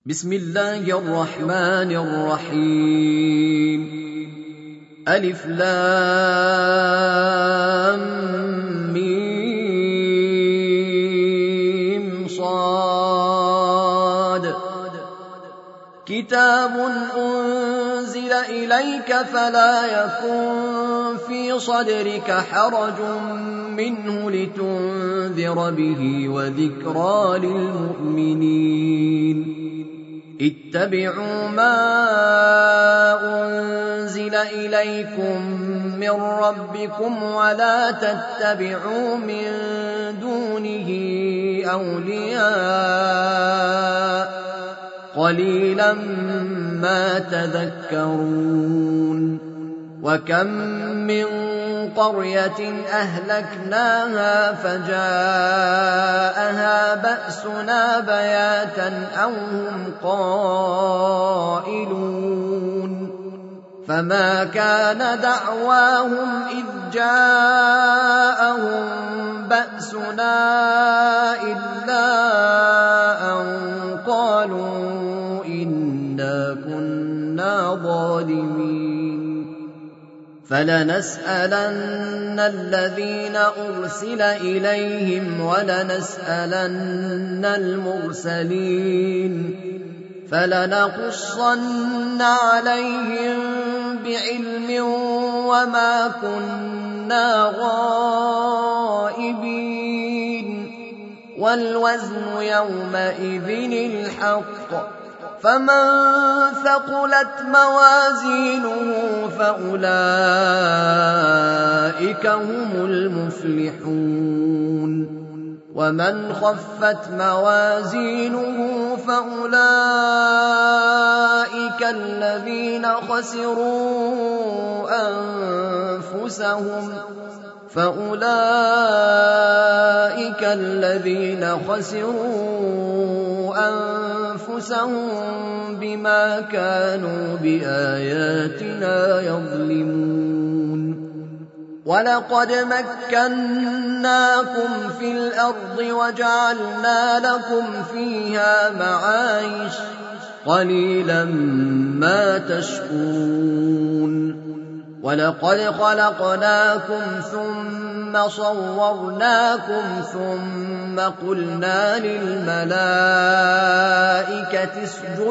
بسم الله الرحمن الرحيم. ألف لام ميم صاد. كتاب أنزل إليك فلا يكن في صدرك حرج منه لتنذر به وذكرى للمؤمنين. اتبعوا ما أنزل إليكم من ربكم ولا تتبعوا من دونه أولياء قليلا ما تذكرون. وكم من قرية أهلكناها فجاءها بأسنا بياتا أو هم قائلون. فما كان دعواهم إذ جاءهم بأسنا إلا أن قالوا إنا كنا ظالمين. فلنسألن الذين أرسل إليهم ولنسألن المرسلين. فلنقصن عليهم بعلم وما كنا غائبين. والوزن يومئذ الحق. فمن ثقلت موازينه فأولئك هم المفلحون. ومن خفت موازينه فأولئك الذين خسروا أنفسهم بما كانوا بآياتنا يظلمون. ولقد مكناكم في الأرض وجعلنا لكم فيها معايش قليلا ما تشكرون. ولقد خلقناكم ثم صورناكم ثم قلنا للملائكة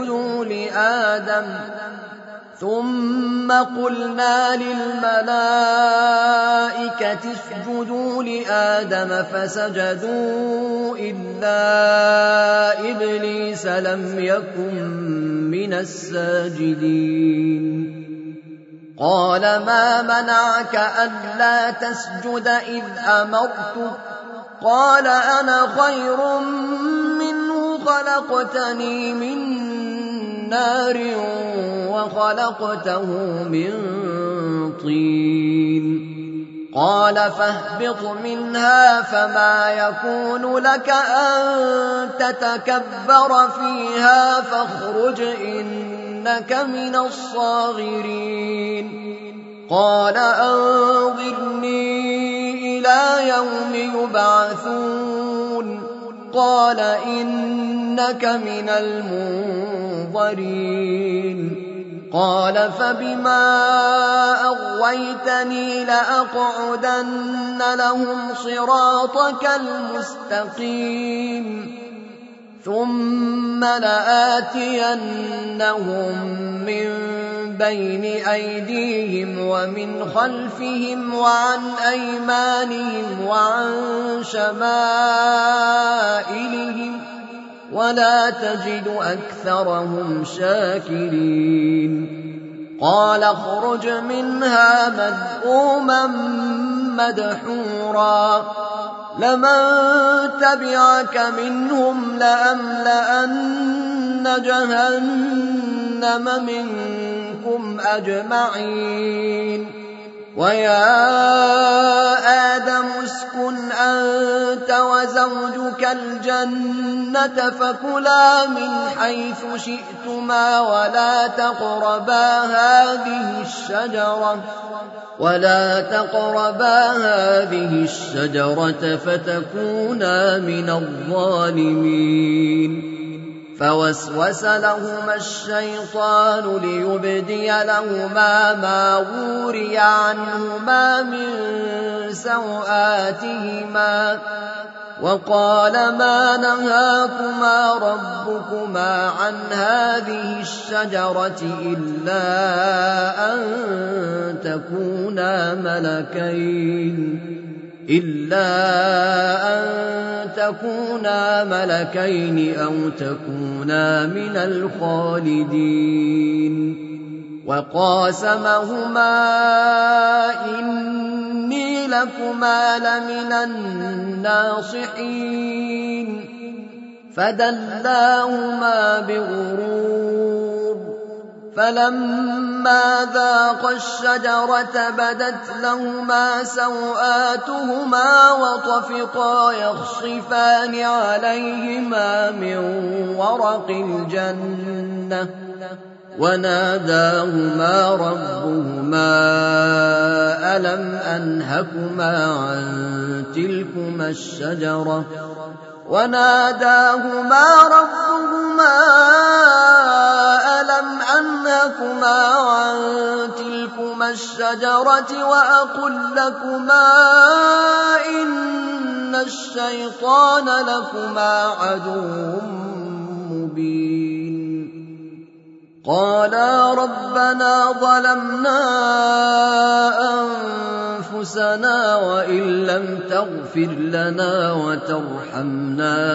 اسجدوا لآدم فسجدوا إلا إبليس لم يكن من الساجدين. قال ما منعك ألا تسجد إذ أمرتك؟ قال أنا خير منه خلقتني من نار وخلقته من طين. قال فاهبط منها فما يكون لك أن تتكبر فيها فاخرج إنك من الصاغرين. قال أنظرني إلى يوم يبعثون. قال إنك من المنظرين. قال فبما أغويتني لأقعدن لهم صراطك المستقيم ثم لآتينهم من بين أيديهم ومن خلفهم وعن أيمانهم وعن شمائلهم ولا تجد أكثرهم شاكرين. قال اخرج منها مذءوما مدحورا لمن تبعك منهم لأملأن جهنم منكم أجمعين. ويا آدم اسكن أنت وزوجك الجنة فكلا من حيث شئتما ولا تقربا هذه الشجرة فتكونا من الظالمين. فوسوس لهما الشيطان ليبدي لهما ما وري عنهما من سوآتهما وقال ما نهاكما ربكما عن هذه الشجرة إلا أن تكونا ملكين أو تكونا من الخالدين وقاسمهما إني لكما لمن الناصحين فدلاهما بغرور فلما ذاقا الشجرة بدت لهما سوآتهما وطفقا يخصفان عليهما من ورق الجنة وناداهما ربهما ألم أنهكما عن تلكما الشجرة وأقل لكما إن الشيطان لكما عدو مبين قالا ربنا ظلمنا أنفسنا وإن لم تغفر لنا وترحمنا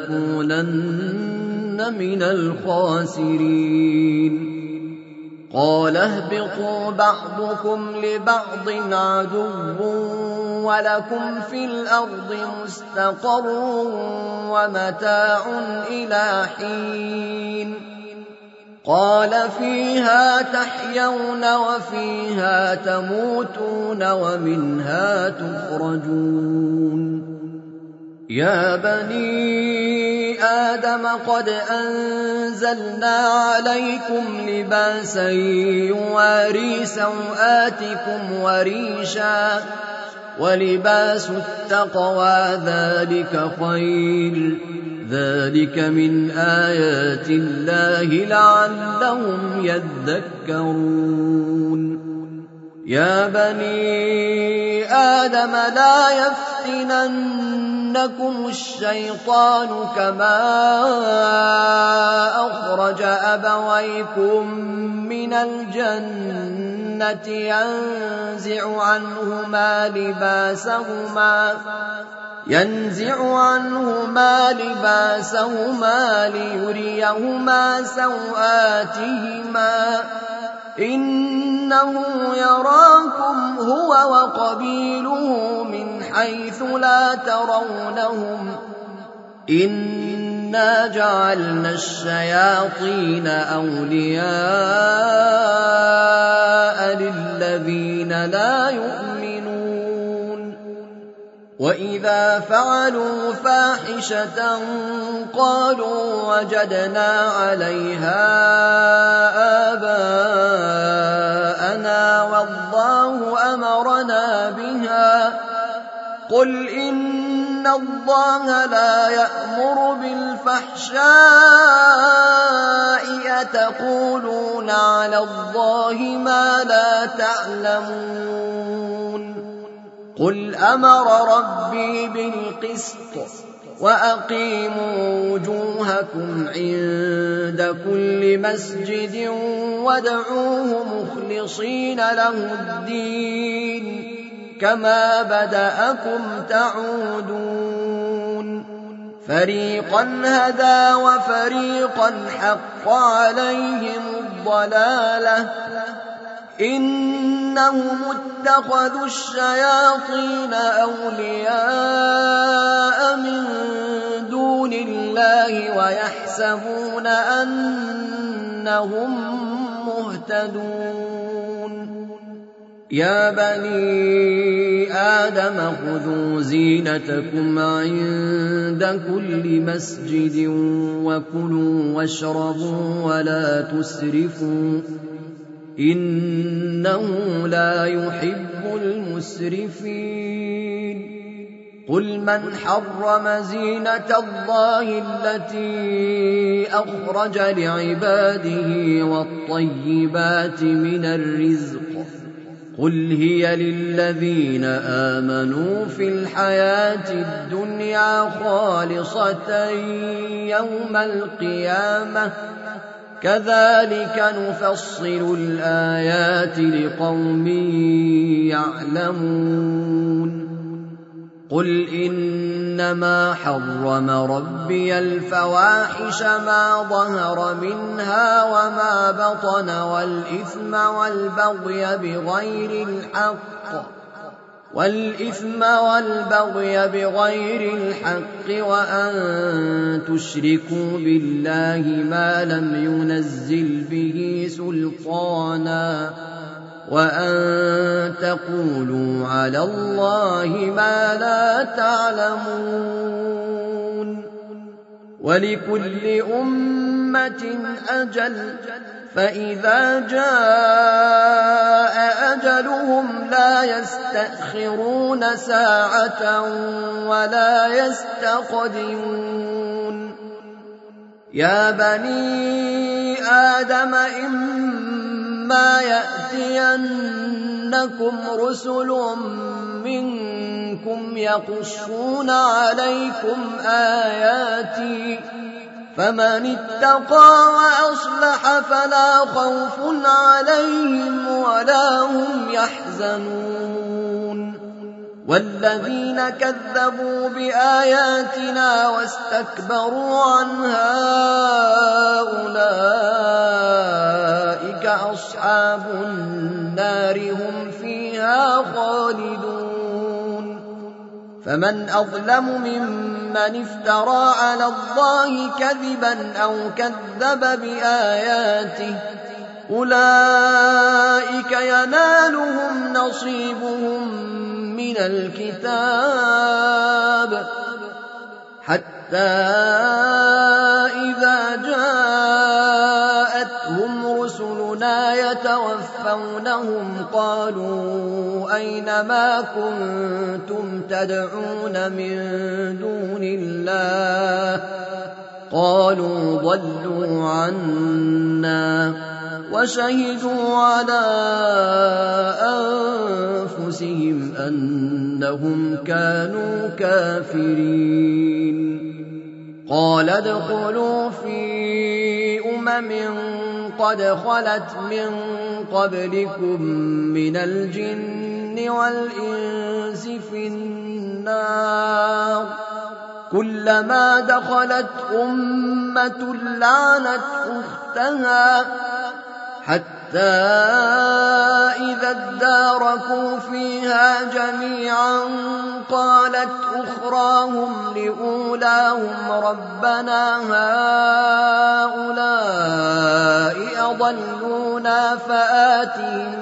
لنكونن من الخاسرين قال اهبطوا بعضكم لبعض عدو ولكم في الأرض مستقر ومتاع إلى حين قال فيها تحيون وفيها تموتون ومنها تخرجون يا بني آدم قد أنزلنا عليكم لباسا يواري سوآتكم وريشا ولباس التقوى ذلك خير ذلك من آيات الله لعلهم يذكرون يا بني آدم لا يفتننكم الشيطان كما أخرج أبويكم من الجنة ينزع عنهما لباسهما ليريهما سوآتهما إنه يراكم هو وقبيله من حيث لا ترونهم إنا جعلنا الشياطين أولياء للذين لا يؤمنون وإذا فعلوا فاحشة قالوا وجدنا عليها آباءنا والله أمرنا بها قل إن الله لا يأمر بالفحشاء أتقولون على الله ما لا تعلمون قل أمر ربي بالقسط وأقيموا وجوهكم عند كل مسجد وادعوه مخلصين له الدين كما بدأكم تعودون فريقا هدى وفريقا حق عليهم الضلالة إنهم اتخذوا الشياطين أولياء من دون الله ويحسبون أنهم مهتدون يا بني آدم خذوا زينتكم عند كل مسجد وكلوا واشربوا ولا تسرفوا إنه لا يحب المسرفين قل من حرم زينة الله التي أخرج لعباده والطيبات من الرزق قل هي للذين آمنوا في الحياة الدنيا خالصة يوم القيامة كذلك نفصل الآيات لقوم يعلمون قل إنما حرم ربي الفواحش ما ظهر منها وما بطن والإثم والبغي بغير الحق وأن تشركوا بالله ما لم ينزل به سلطانا وأن تقولوا على الله ما لا تعلمون ولكل أمة أجل فإذا جاء أجلهم لا يستأخرون ساعة ولا يستقدمون يا بني آدم إما يأتينكم رسل منكم يقصون عليكم آياتي فمن اتقى وأصلح فلا خوف عليهم ولا هم يحزنون والذين كذبوا بآياتنا واستكبروا عنها أولئك أصحاب النار هم فيها خالدون فمن أظلم ممن افترى على الله كذبا أو كذب بآياته أولئك ينالهم نصيبهم من الكتاب حتى إذا جاءتهم رسلنا يتوفونهم قالوا أين ما كنتم تدعون من دون الله قالوا ضلوا عنا وشهدوا على أنفسهم أنهم كانوا كافرين قال ادخلوا في قد خلت من قبلكم من الجن والإنس في النار كلما دخلت أمة لعنت أختها حتى إذا اداركوا فيها جميعا قالت أخراهم لأولاهم ربنا هؤلاء أضلونا فآتهم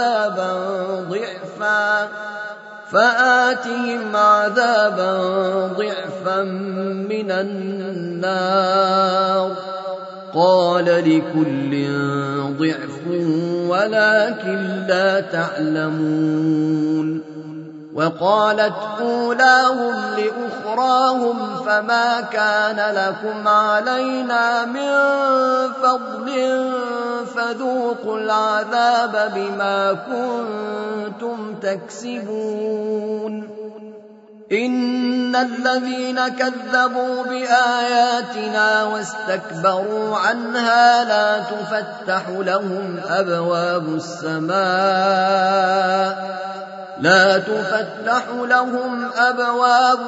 عذابا ضعفا من النار قال لكل ضعف ولكن لا تعلمون وقالت أولاهم لأخراهم فما كان لكم علينا من فضل فذوقوا العذاب بما كنتم تكسبون إن الذين كذبوا بآياتنا واستكبروا عنها لا تفتح لهم أبواب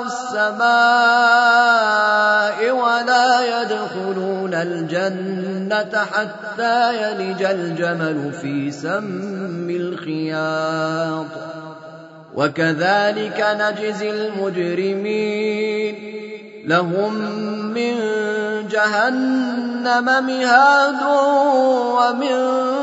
السماء ولا يدخلون الجنة حتى يلج الجمل في سم الخياط وكذلك نجزي المجرمين لهم من جهنم مهاد ومن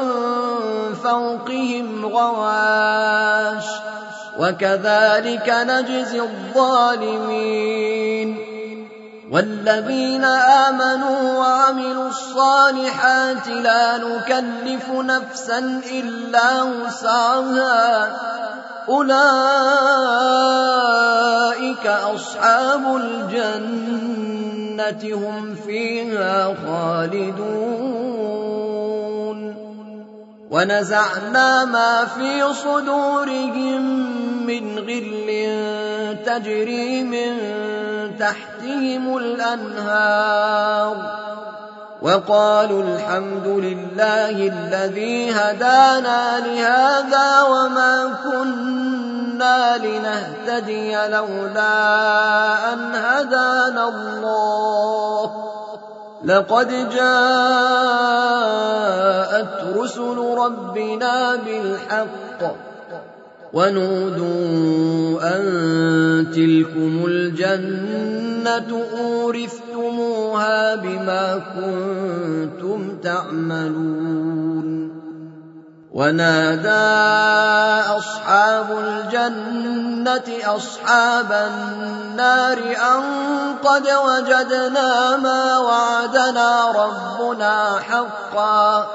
فوقهم غواش وكذلك نجزي الظالمين والذين آمنوا وعملوا الصالحات لا نكلف نفسا إلا وسعها أولئك أصحاب الجنة هم فيها خالدون ونزعنا ما في صدورهم من غل تجري من تحتهم الأنهار وقالوا الحمد لله الذي هدانا لهذا وما كنا لنهتدي لولا أن هدانا الله لقد جاءت رسل ربنا بالحق ونودوا أن تلكم الجنة أورثتموها بما كنتم تعملون ونادى أصحاب الجنة أصحاب النار أن قد وجدنا ما وعدنا ربنا حقا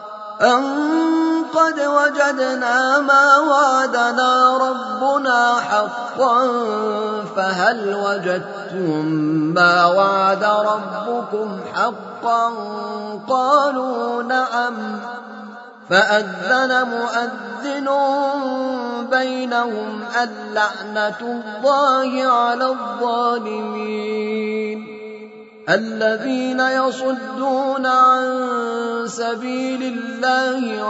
فهل وجدتم ما وعد ربكم حقا قالوا نعم فأذن مؤذن بينهم اللعنة الله على الظالمين الذين يصدون عن سبيل الله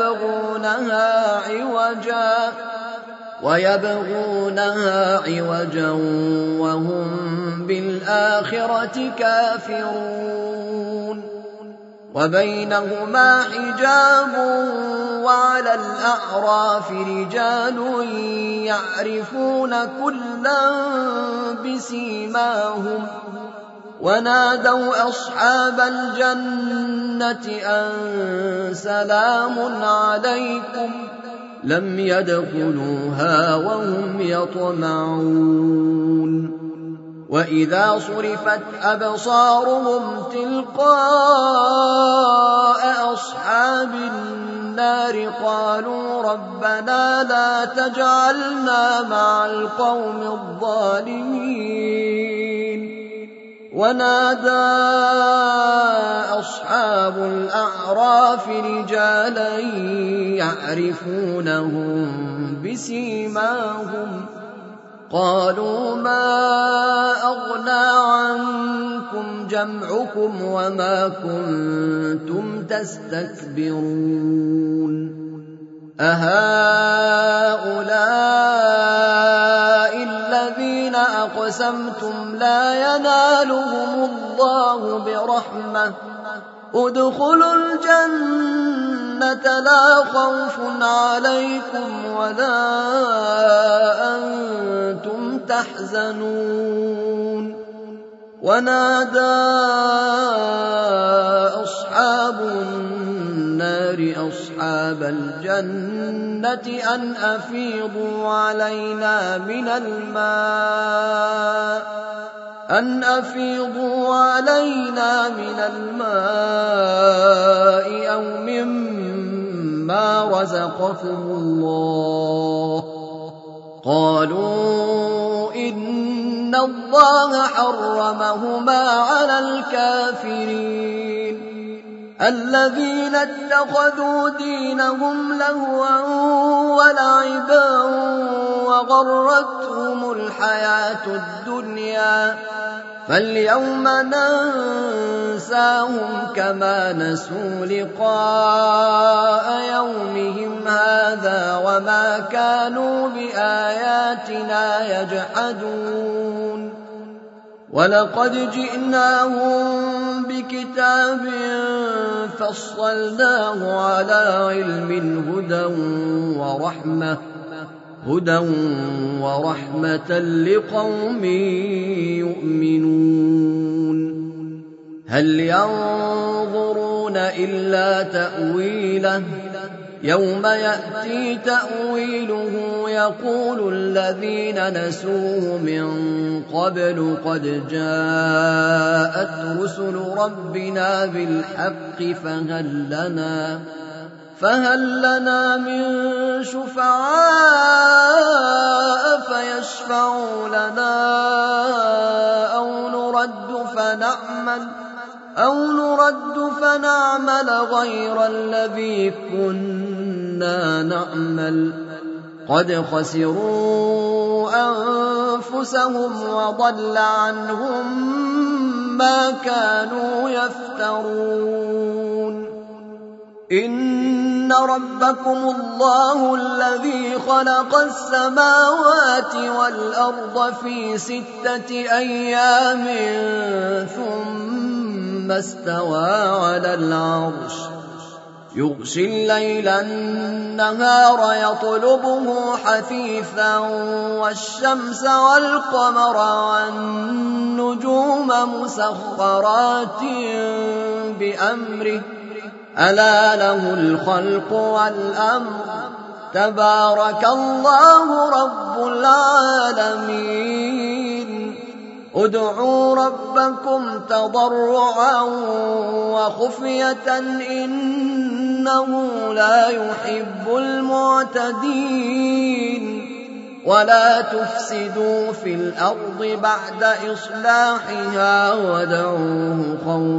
ويبغونها عوجا وهم بالآخرة كافرون وبينهما حجاب وعلى الأعراف رجال يعرفون كلا بسيماهم ونادوا أصحاب الجنة أن سلام عليكم لم يدخلوها وهم يطمعون وإذا صرفت أبصارهم تلقاء أصحاب النار قالوا ربنا لا تجعلنا مع القوم الظالمين ونادى أصحاب الأعراف رجالا يعرفونهم بسيماهم قالوا ما أغنى عنكم جمعكم وما كنتم تستكبرون أهؤلاء الذين أقسمتم لا ينالهم الله برحمة ادخلوا الجنة لا خوف عليكم ولا أنتم تحزنون ونادى أصحاب النار أصحاب الجنة أن أفيضوا علينا من الماء أو مما رزقكم الله قالوا إن الله حرمهما على الكافرين الذين اتخذوا دينهم لهوا ولعبا وغرتهم الحياة الدنيا فاليوم ننساهم كما نسوا لقاء يومهم هذا وما كانوا بآياتنا يجحدون ولقد جئناهم بكتاب فصلناه على علم هدى ورحمة لقوم يؤمنون هل ينظرون إلا تأويله يوم يأتي تأويله يقول الذين نسوه من قبل قد جاءت رسل ربنا بالحق فهل لنا من شفعاء فيشفعوا لنا أو نرد فنعمل غير الذي كنا نعمل قد خسروا أنفسهم وضل عنهم ما كانوا يفترون. إن ربكم الله الذي خلق السماوات والأرض في 6 أيام ثم استوى على العرش يغشي الليل النهار يطلبه حثيثا والشمس والقمر والنجوم مسخرات بأمره ألا له الخلق والأمر تبارك الله رب العالمين. ادعوا ربكم تضرعا وخفية إنه لا يحب المعتدين. ولا تفسدوا في الأرض بعد إصلاحها وادعوه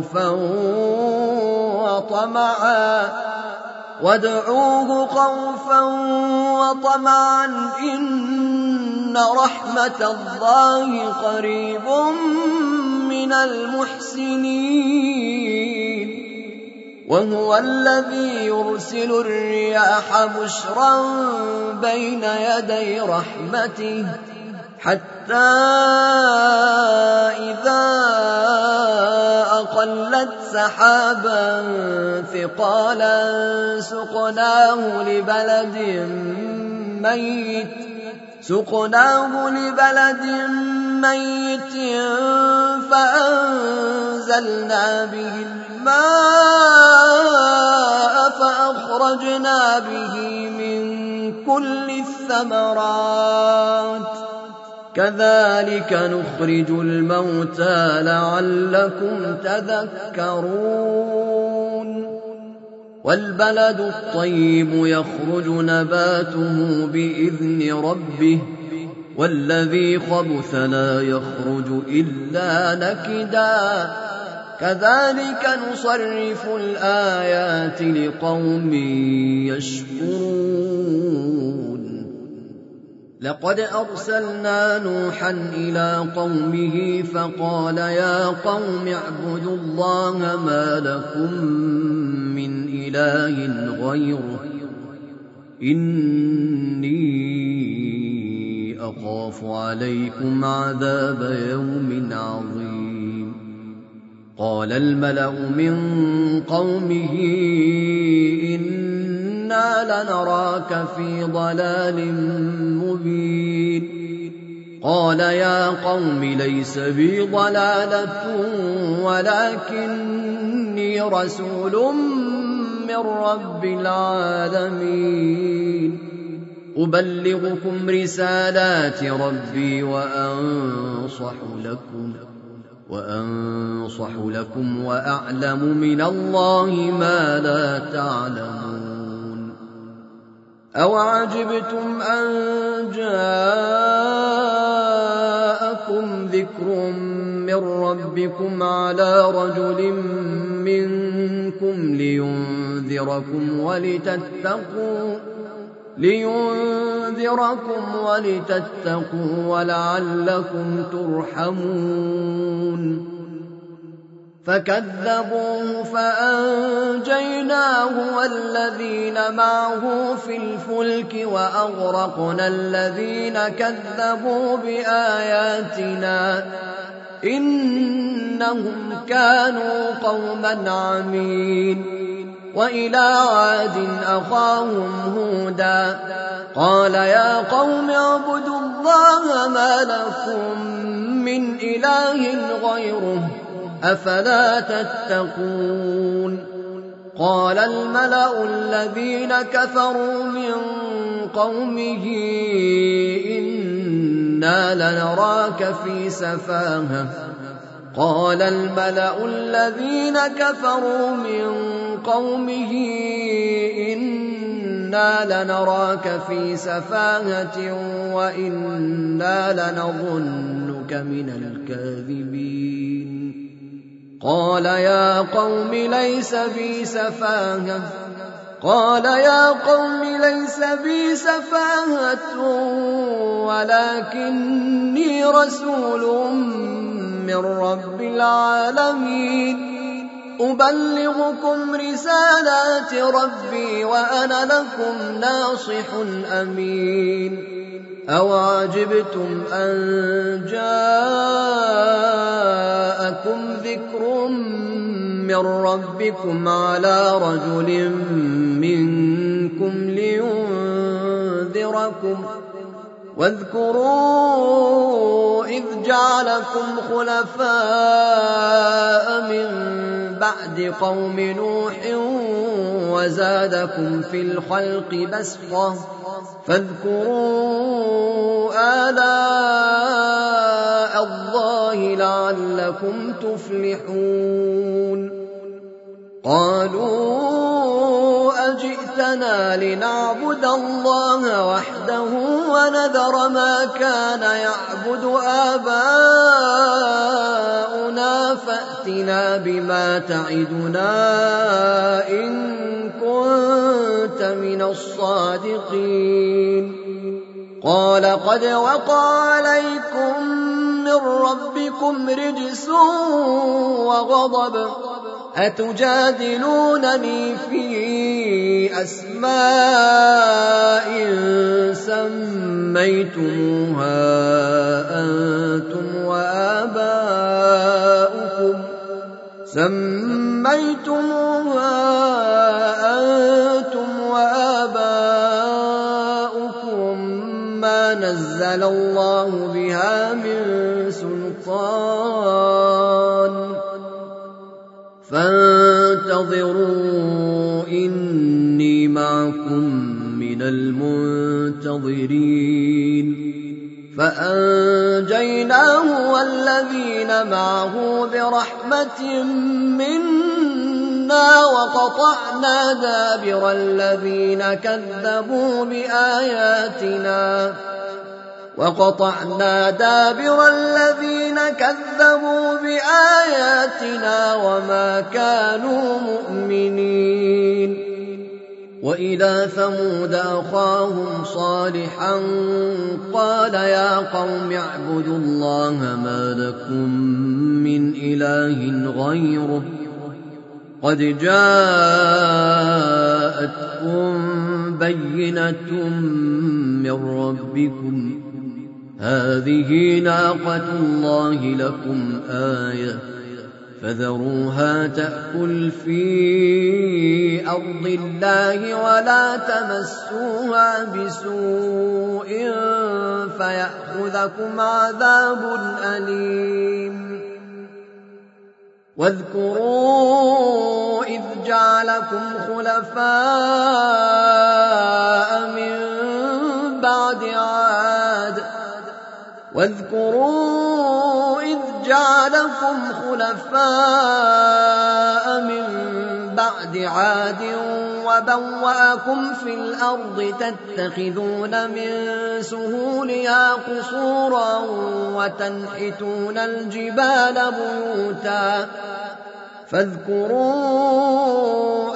خوفا وطمعا إن رحمة الله قريب من المحسنين. وهو الذي يرسل الرياح بشرا بين يدي رحمته حتى إذا أقلت سحابا ثقالا سقناه لبلد ميت فأنزلنا به الماء فأخرجنا به من كل الثمرات كذلك نخرج الموتى لعلكم تذكرون. والبلد الطيب يخرج نباته بإذن ربه والذي خبث لا يخرج إلا نكدا كذلك نصرف الآيات لقوم يشكرون. لقد أرسلنا نوحا إلى قومه فقال يا قوم اعبدوا الله ما لكم من إله غيره إني أخاف عليكم عذاب يوم عظيم. قال الملأ من قومه إنا لنراك في ضلال مبين. قال يا قوم ليس بي ضلالة ولكني رسول من رب العالمين أبلغكم رسالات ربي وأنصح لكم وأعلم من الله ما لا تعلمون. أوعجبتم أن جاءكم ذكر من ربكم على رجل منكم لينذركم ولتتقوا ولعلكم ترحمون. فكذبوه فأنجيناه والذين معه في الفلك وأغرقنا الذين كذبوا بآياتنا إنهم كانوا قوما عمين. وإلى عاد أخاهم هودا قال يا قوم اعبدوا الله ما لكم من إله غيره أفلا تتقون. قال الملأ الذين كفروا من قومه إنا لنراك في سفاهة قال الملأ الذين كفروا من قومه إنا لنراك في سفاهة وإنا لنظنك من الكاذبين قال يا قوم ليس بي سفاهة ولكني رسول من رب العالمين أبلغكم رسالات ربي وأنا لكم ناصح أمين أوعجبتم أن جاءكم ذكر من ربكم على رجل منكم لينذركم واذكروا إذ جعلكم خلفاء من بعد قوم نوح وزادكم في الخلق بسطة فاذكروا آلاء الله لعلكم تفلحون قالوا أجئتنا لنعبد الله وحده ونذر ما كان يعبد آباؤنا فأتنا بما تعدنا إن كنت من الصادقين قال قد وقع عليكم من ربكم رجس وغضب أتجادلونني في أسماء سميتموها أنتم وآباؤكم ما نزل الله بها من سلطان فانتظروا إني معكم من المنتظرين فأنجيناه والذين معه برحمة منا وقطعنا دابر الذين كذبوا بآياتنا وما كانوا مؤمنين وإلى ثمود أخاهم صالحا قال يا قوم اعبدوا الله ما لكم من إله غيره قد جاءتكم بينة من ربكم هذه ناقة الله لكم آية فذروها تأكل في أرض الله ولا تمسوها بسوء فيأخذكم عذاب أليم واذكروا إذ جعلكم خلفاء من بعد عاد وبوأكم في الأرض تتخذون من سهولها قصورا وتنحتون الجبال بيوتا فاذكروا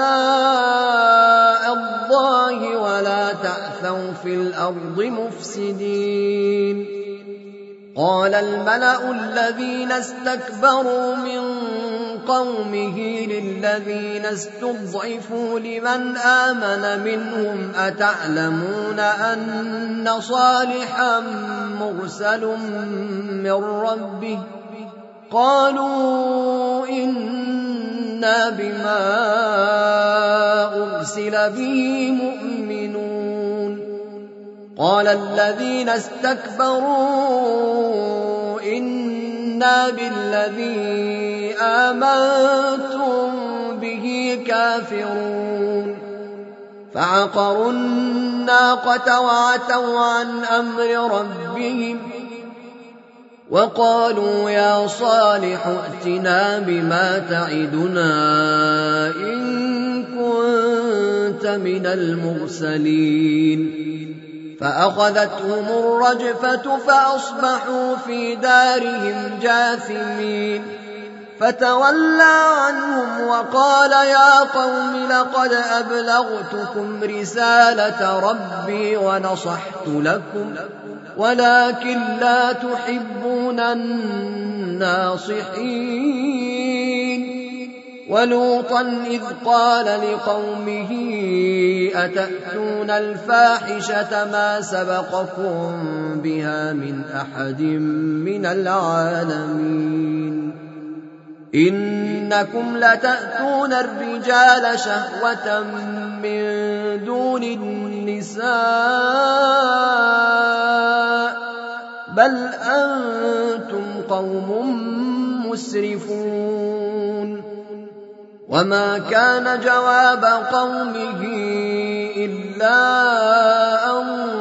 آلاء الله ولا تعثوا في الأرض مفسدين قال الملأ الذين استكبروا من قومه للذين استضعفوا لمن آمن منهم أتعلمون أن صالحا مرسل من ربه قالوا إنا بما أرسل به مؤمنون قال الذين استكبروا إنا بالذي آمنتم به كافرون فعقروا الناقة وعتوا عن أمر ربهم وقالوا يا صالح ائتنا بما تعدنا إن كنت من المرسلين فأخذتهم الرجفة فأصبحوا في دارهم جاثمين فتولى عنهم وقال يا قوم لقد أبلغتكم رسالة ربي ونصحت لكم ولكن لا تحبون الناصحين ولوطا إذ قال لقومه أتأتون الفاحشة ما سبقكم بها من أحد من العالمين إنكم لتأتون الرجال شهوة من دون النساء بل أنتم قوم مسرفون وما كان جواب قومه إلا أن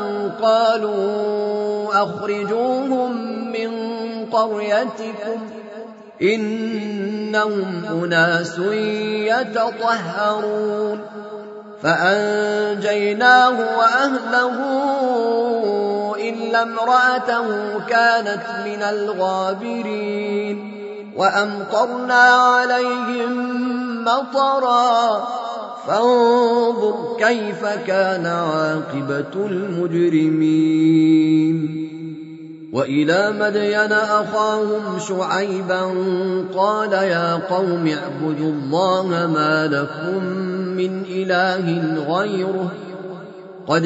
قالوا أخرجوهم من قريتكم إنهم أناس يتطهرون فأنجيناه وأهله إلا امرأته كانت من الغابرين وأمطرنا عليهم مطرا فانظر كيف كان عاقبة المجرمين وإلى مدين أخاهم شعيبا قال يا قوم اعبدوا الله ما لكم من إله غيره قد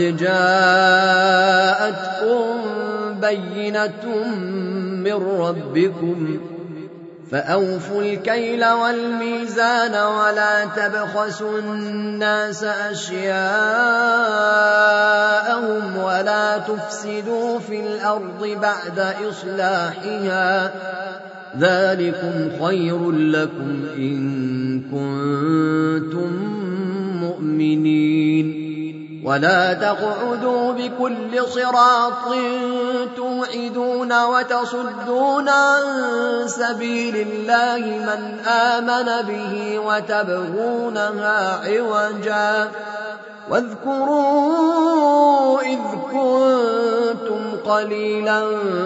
جاءتكم بينة من ربكم فأوفوا الكيل والميزان ولا تبخسوا الناس أشياءهم ولا تفسدوا في الأرض بعد إصلاحها ذلكم خير لكم إن كنتم مؤمنين ولا تقعدوا بكل صراط توعدون وتصدون عن سبيل الله من آمن به وتبغونها عوجا واذكروا إذ كنتم قليلا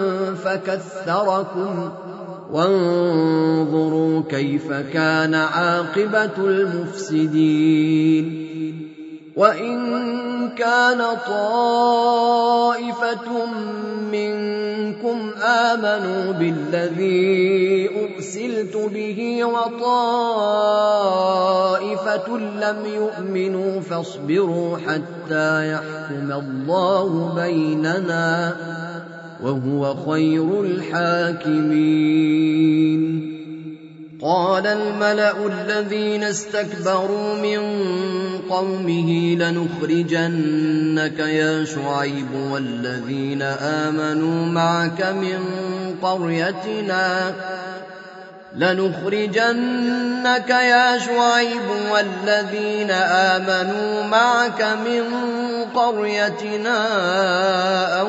فكثركم وانظروا كيف كان عاقبة المفسدين وإن كان طائفة منكم آمنوا بالذي أرسلت به وطائفة لم يؤمنوا فاصبروا حتى يحكم الله بيننا وهو خير الحاكمين قال الملأ الذين استكبروا من قومه لنخرجنك يا شعيب والذين آمنوا معك من قريتنا أو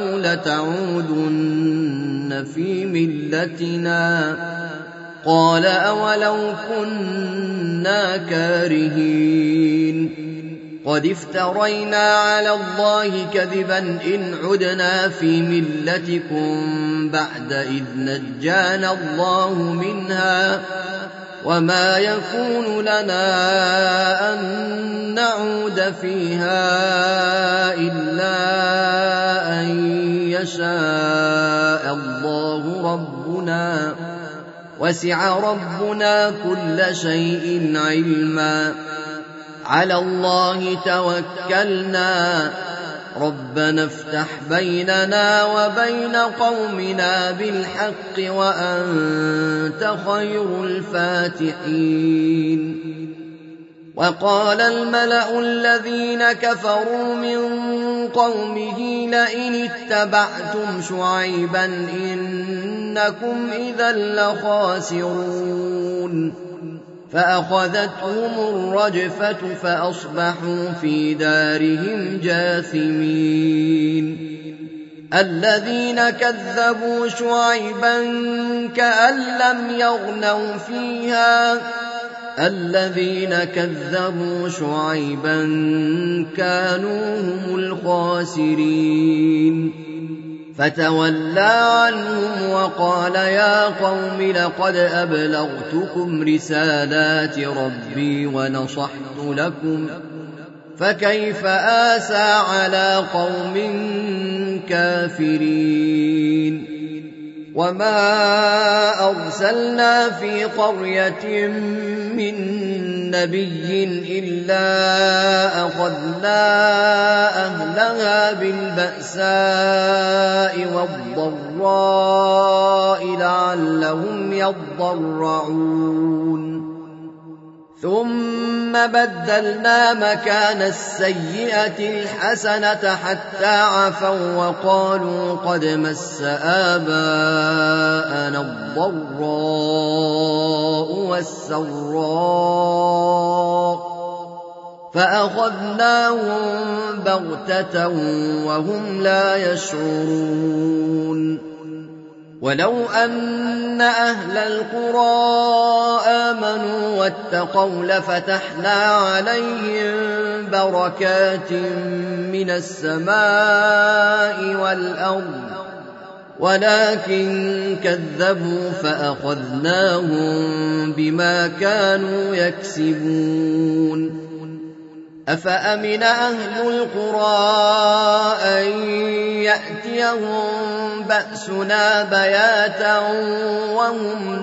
لتعودن في ملتنا قال أولو كنا كارهين قد افترينا على الله كذبا إن عدنا في ملتكم بعد إذ نجانا الله منها وما يكون لنا أن نعود فيها إلا أن يشاء الله ربنا وسع ربنا كل شيء علما على الله توكلنا ربنا افتح بيننا وبين قومنا بالحق وأنت خير الفاتحين وقال الملأ الذين كفروا من قومه لئن اتبعتم شعيبا إنكم إذا لخاسرون فأخذتهم الرجفة فأصبحوا في دارهم جاثمين الذين كذبوا شعيبا كأن لم يغنوا فيها الذين كذبوا شعيبا كانوا هم الخاسرين فتولى عنهم وقال يا قوم لقد أبلغتكم رسالات ربي ونصحت لكم فكيف آسى على قوم كافرين وما أرسلنا في قرية من نبي إلا أخذنا أهلها بالبأساء والضراء لعلهم يضرعون ثم بدلنا مكان السيئة الحسنة حتى عفوا وقالوا قد مس آباءنا الضراء والسراء فأخذناهم بغتة وهم لا يشعرون ولو أن أهل القرى آمنوا واتقوا لفتحنا عليهم بركات من السماء والأرض ولكن كذبوا فأخذناهم بما كانوا يكسبون أفأمن أهل القرى أن يأتيهم بأسنا بياتا وهم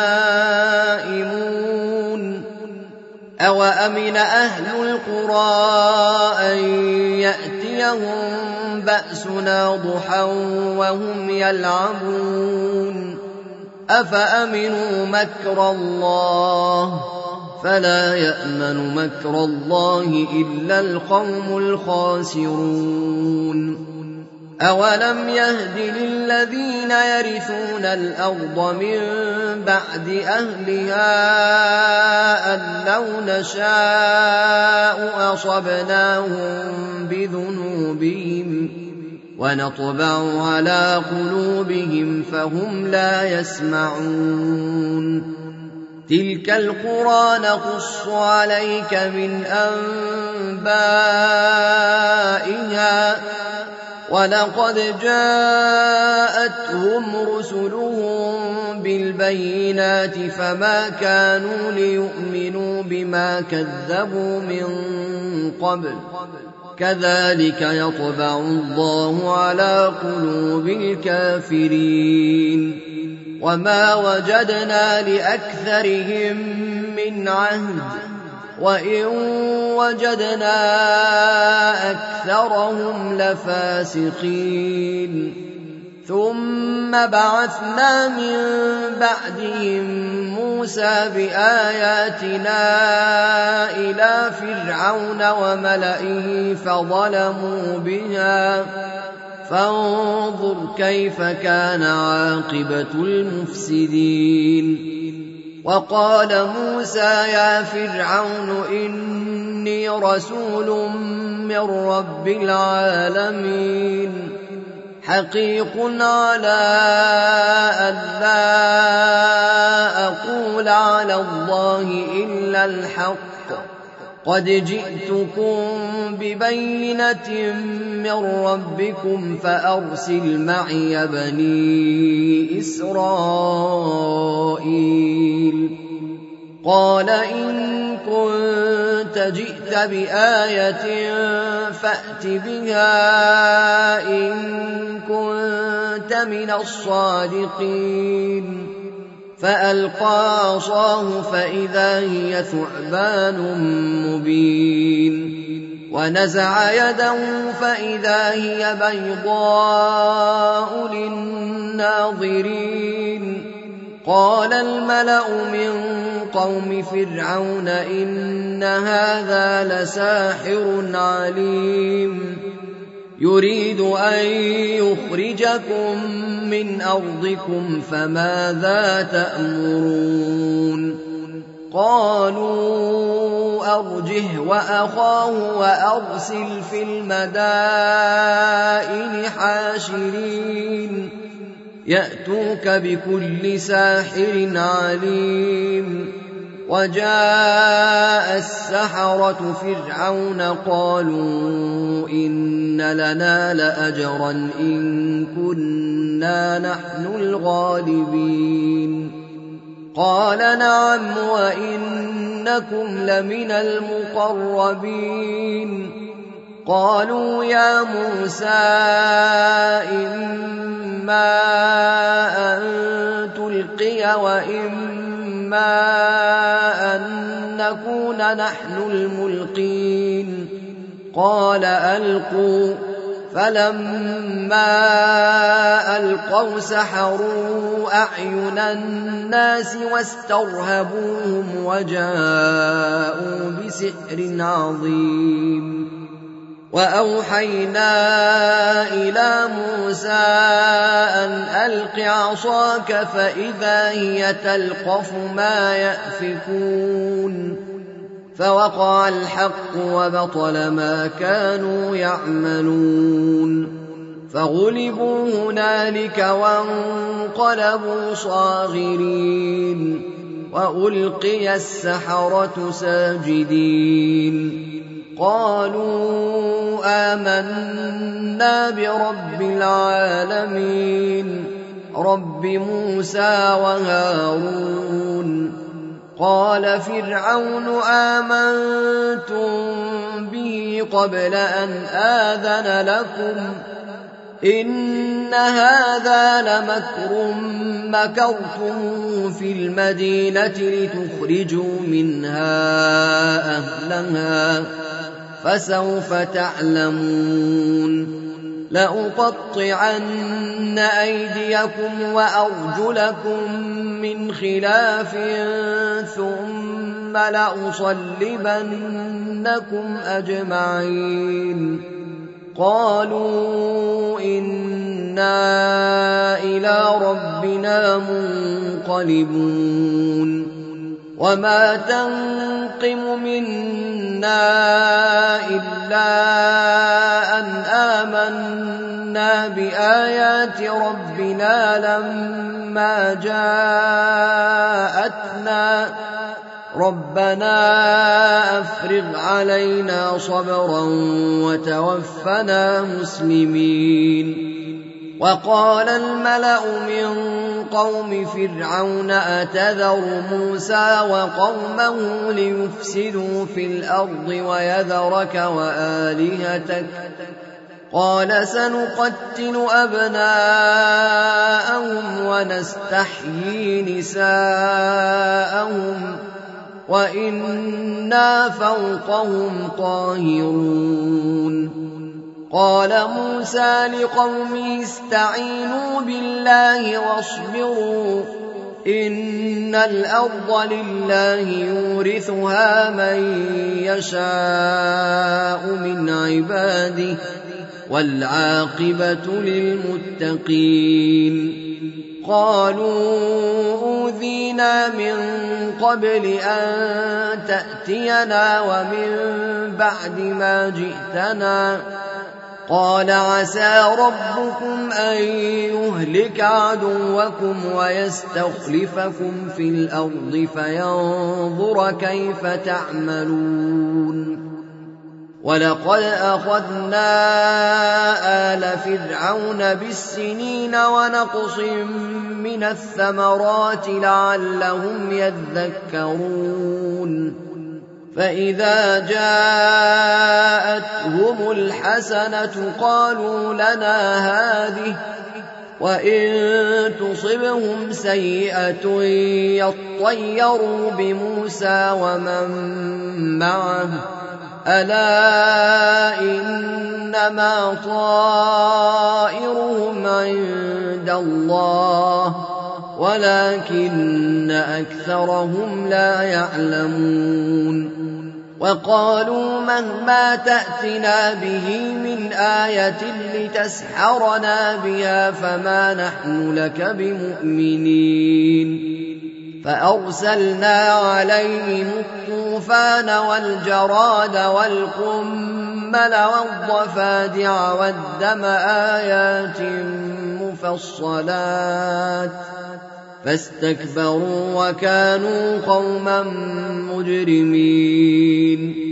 نائمون أوأمن أهل القرى أن يأتيهم بأسنا ضحى وهم يلعبون أفأمنوا مكر الله فلا يأمن مكر الله إلا القوم الخاسرون أولم يهد للذين يرثون الأرض من بعد أهلها أن لو نشاء أصبناهم بذنوبهم ونطبع على قلوبهم فهم لا يسمعون تلك القرى نقص عليك من أنبائها ولقد جاءتهم رسلهم بالبينات فما كانوا ليؤمنوا بما كذبوا من قبل كذلك يطبع الله على قلوب الكافرين وما وجدنا لأكثرهم من عهد وإن وجدنا أكثرهم لفاسقين ثم بعثنا من بعدهم موسى بآياتنا إلى فرعون وملئه فظلموا بها فانظر كيف كان عاقبة المفسدين وقال موسى يا فرعون إني رسول من رب العالمين حقيق على أن لا أقول على الله إلا الحق قد جئتكم ببينة من ربكم فأرسل معي بني إسرائيل قال إن كنت جئت بآية فأت بها إن كنت من الصادقين فألقى عصاه فإذا هي ثعبان مبين ونزع يده فإذا هي بيضاء للناظرين قال الملأ من قوم فرعون إن هذا لساحر عليم يريد أن يخرجكم من أرضكم فماذا تأمرون قالوا أرجه وأخاه وأرسل في المدائن حاشرين يأتوك بكل ساحر عليم. وجاء السحرة فرعون قالوا إن لنا لأجرا إن كنا نحن الغالبين. قال نعم وإنكم لمن المقربين. قالوا يا موسى إما أن تلقي وإما أن نكون نحن الملقين. قال ألقوا. فلما ألقوا سحروا أعين الناس واسترهبوهم وجاءوا بسحر عظيم. وأوحينا إلى موسى أن ألق عصاك فإذا هي تلقف ما يأفكون. فوقع الحق وبطل ما كانوا يعملون. فغلبوا هنالك وانقلبوا صاغرين وألقي السحرة ساجدين. قالوا آمنا برب العالمين رب موسى وهارون. قال فرعون آمنتم به قبل أن آذن لكم إن هذا لمكر مكرتم في المدينة لتخرجوا منها أهلها فسوف تعلمون. لأقطعن أيديكم وأرجلكم من خلاف ثم لأصلبنكم أجمعين. قالوا إنا إلى ربنا منقلبون. وما تنقم منا إلا أن آمنا بآيات ربنا لما جاءتنا ربنا أفرغ علينا صبرا وتوفنا مسلمين. وقال الملأ من قوم فرعون أتذر موسى وقومه ليفسدوا في الأرض ويذرك وآلهتك قال سنقتل أبناءهم ونستحيي نساءهم وإنا فوقهم قاهرون. قال موسى لقومه استعينوا بالله واصبروا إن الأرض لله يورثها من يشاء من عباده والعاقبة للمتقين. قالوا أوذينا من قبل أن تأتينا ومن بعد ما جئتنا قال عسى ربكم أن يهلك عدوكم ويستخلفكم في الأرض فينظر كيف تعملون. ولقد أخذنا آل فرعون بالسنين ونقص من الثمرات لعلهم يذكرون. فإذا جاءتهم الحسنة قالوا لنا هذه وإن تصبهم سيئة يطيروا بموسى ومن معه ألا إنما طائرهم عند الله ولكن أكثرهم لا يعلمون. وقالوا مهما تأتنا به من آية لتسحرنا بها فما نحن لك بمؤمنين. فأرسلنا عليهم الطوفان والجراد والقمل والضفادع والدم آيات مفصلات فاستكبروا وكانوا قوما مجرمين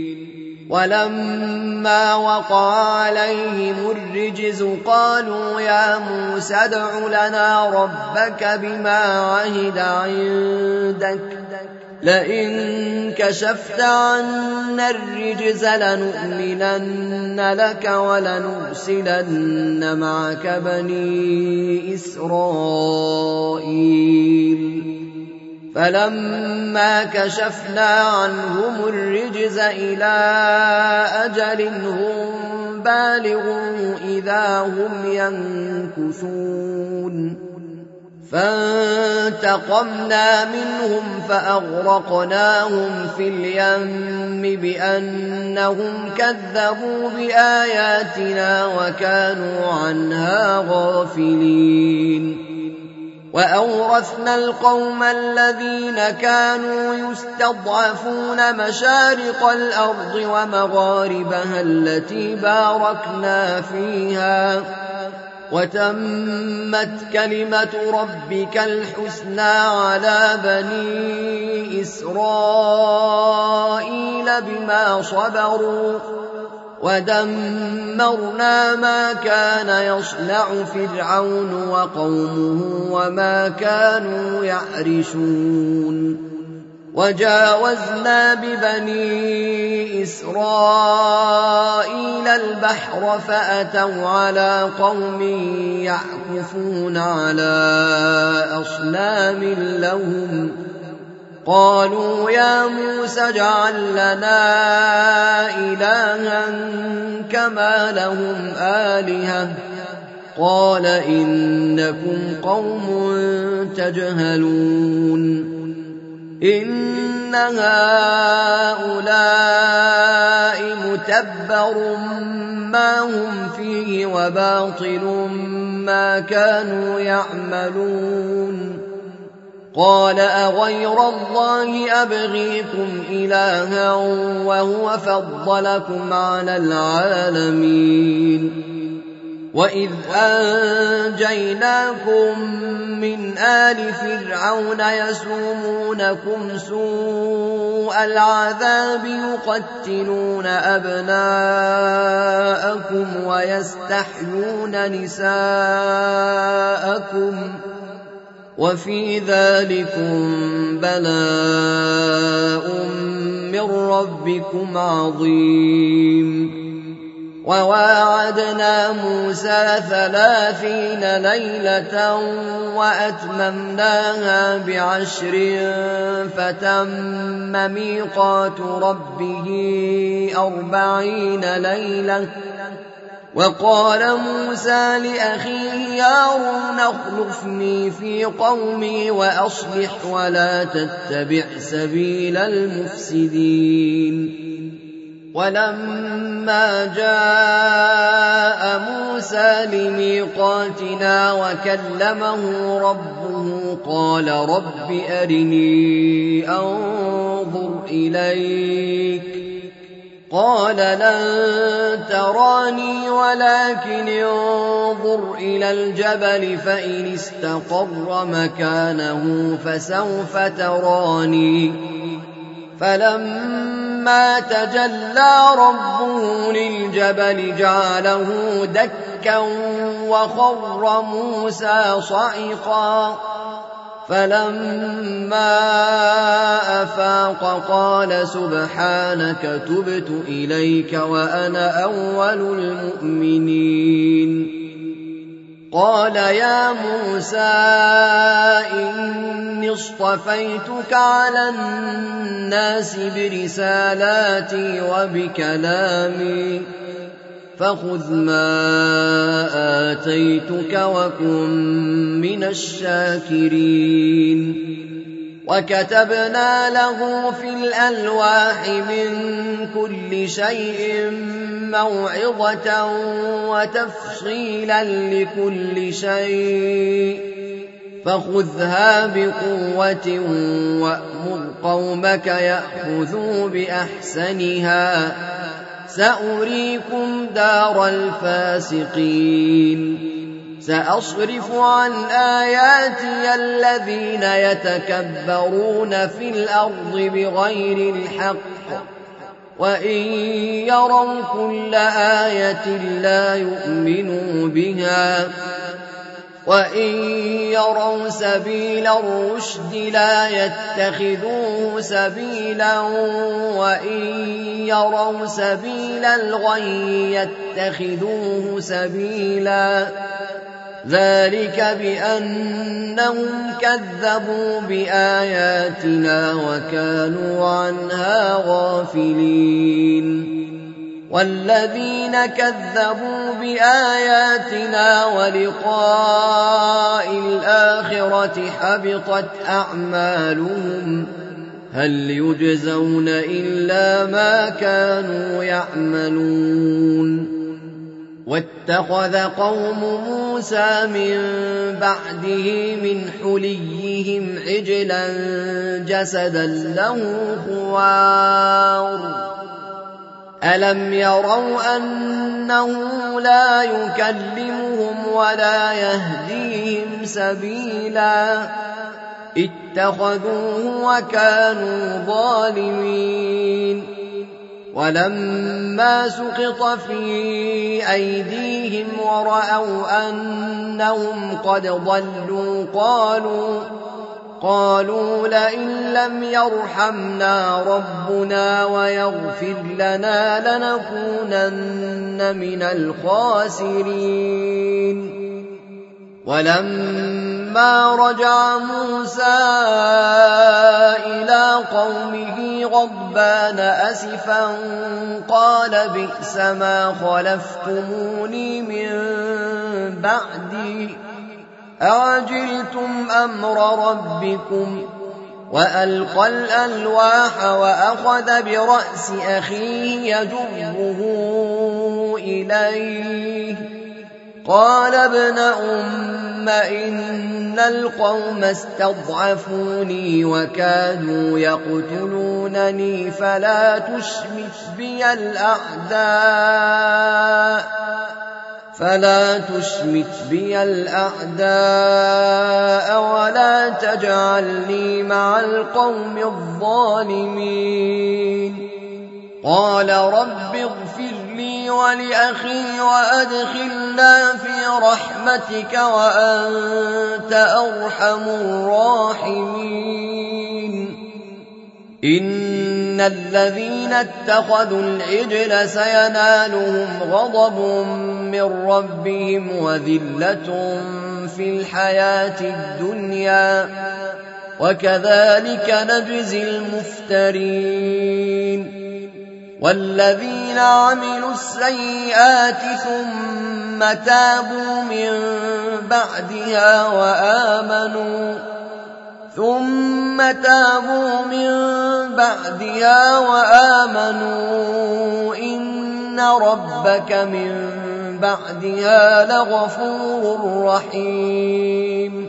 ولما وقع عليهم الرجز قالوا يا موسى ادع لنا ربك بما عهد عندك لئن كشفت عنا الرجز لنؤمنن لك ولنرسلن معك بني إسرائيل فلما كشفنا عنهم الرجز إلى أجل هم بالغوا إذا هم ينكثون فانتقمنا منهم فأغرقناهم في اليم بأنهم كذبوا بآياتنا وكانوا عنها غافلين وأورثنا القوم الذين كانوا يستضعفون مشارق الأرض ومغاربها التي باركنا فيها وتمت كلمة ربك الحسنى على بني إسرائيل بما صبروا ودمرنا ما كان يصنع فرعون وقومه وما كانوا يعرشون وجاوزنا ببني إسرائيل البحر فأتوا على قوم يعكفون على أصنام لهم قالوا يا موسى اجعل لنا إلها كما لهم آلهة قال إنكم قوم تجهلون إن هؤلاء متبر ما هم فيه وباطل ما كانوا يعملون قال أغير الله أبغيكم إلها وهو فضلكم على العالمين وإذ أنجيناكم من آل فرعون يسومونكم سوء العذاب يقتلون أبناءكم ويستحيون نساءكم وفي ذلكم بلاء من ربكم عظيم وواعدنا موسى 30 ليلة وأتممناها ب10 فتم ميقات ربه 40 ليلة وقال موسى لأخيه هارون اخلفني في قومي وأصلح ولا تتبع سبيل المفسدين ولما جاء موسى لميقاتنا وكلمه ربه قال رب أرني أنظر إليك قال لن تراني ولكن انظر إلى الجبل فإن استقر مكانه فسوف تراني فلما تجلى ربه للجبل جعله دكا وخر موسى صعقا فلما أفاق قال سبحانك تبت إليك وأنا أول المؤمنين قال يا موسى إني اصطفيتك على الناس برسالاتي وبكلامي فخذ ما آتيتك وكن من الشاكرين وكتبنا له في الألواح من كل شيء موعظة وتفصيلا لكل شيء فخذها بقوة وأمر قومك يأخذوا بأحسنها سأريكم دار الفاسقين سأصرف عن آياتي الذين يتكبرون في الأرض بغير الحق وإن يروا كل آية لا يؤمنوا بها وإن يروا سبيل الرشد لا يتخذوه سبيلا وإن يروا سبيل الغي يتخذوه سبيلا ذلك بأنهم كذبوا بآياتنا وكانوا عنها غافلين والذين كذبوا بآياتنا ولقاء الآخرة حبطت أعمالهم هل يجزون إلا ما كانوا يعملون واتخذ قوم موسى من بعده من حليهم عجلا جسدا له خوار ألم يروا أنه لا يكلمهم ولا يهديهم سبيلا اتخذوه وكانوا ظالمين ولما سقط في أيديهم ورأوا أنهم قد ضلوا قالوا لئن لم يرحمنا ربنا ويغفر لنا لنكونن من الخاسرين ولما رجع موسى إلى قومه غضبان أسفا قال بئس ما خلفتموني من بعدي أعجلتم أمر ربكم وألقى الألواح وأخذ برأس أخيه يجره إليه قال ابن أم إن القوم استضعفوني وكادوا يقتلونني فلا تشمت بي الأعداء ولا تجعلني مع القوم الظالمين قال رب اغفر لي ولأخي وأدخلنا في رحمتك وأنت أرحم الراحمين إن الذين اتخذوا العجل سينالهم غضب من ربهم وذلة في الحياة الدنيا وكذلك نجزي المفترين والذين عملوا السيئات ثم تابوا من بعدها وآمنوا إن ربك من بعدها لغفور رحيم